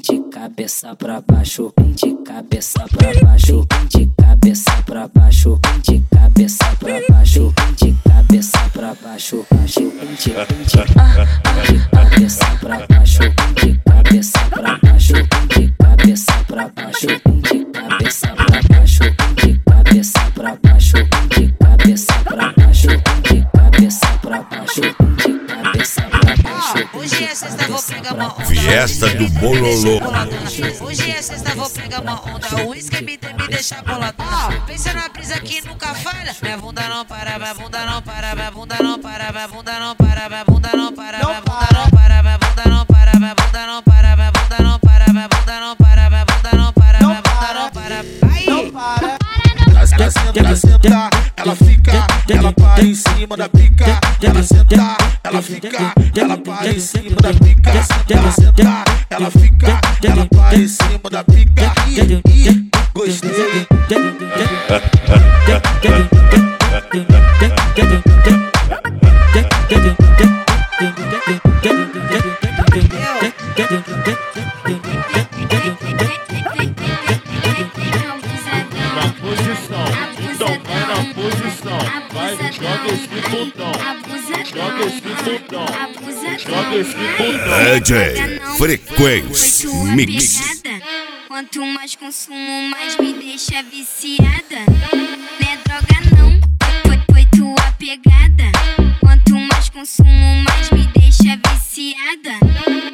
de cabeça pra baixo, vem de cabeça pra baixo, vem de cabeça pra baixo, vem de cabeça pra baixo, vem de cabeça pra baixo, vem de cabeça pra baixo, vem de cabeça pra baixo, vem de cabeça pra baixo, vem de cabeça pra baixo, vem de cabeça pra baixo, vem de cabeça pra baixo, vem de cabeça pra baixo, vem de cabeça pra baixo. Hoje é sexta, vou pegar uma onda. Fiesta do Bololô. Hoje é sexta, vou pegar uma onda. O uísque me deixa boladona. Pensa na brisa que nunca falha. Minha bunda não para, minha bunda não para, minha bunda não para, minha bunda não para, minha bunda não para, minha bunda não para, minha bunda não para, minha bunda não para, minha bunda não para, minha bunda não para, minha bunda não para, minha bunda não para. Aí! Ela senta, ela fica, ela para em cima da pica. Ela senta, ela fica, ela para em cima da pica. Ela senta, ela fica, ela para em cima da pica. Gostei. DJ Frequência Mix. Quanto mais consumo, mais me deixa viciada. Não é droga não, foi tua pegada. Quanto mais consumo, mais me deixa viciada.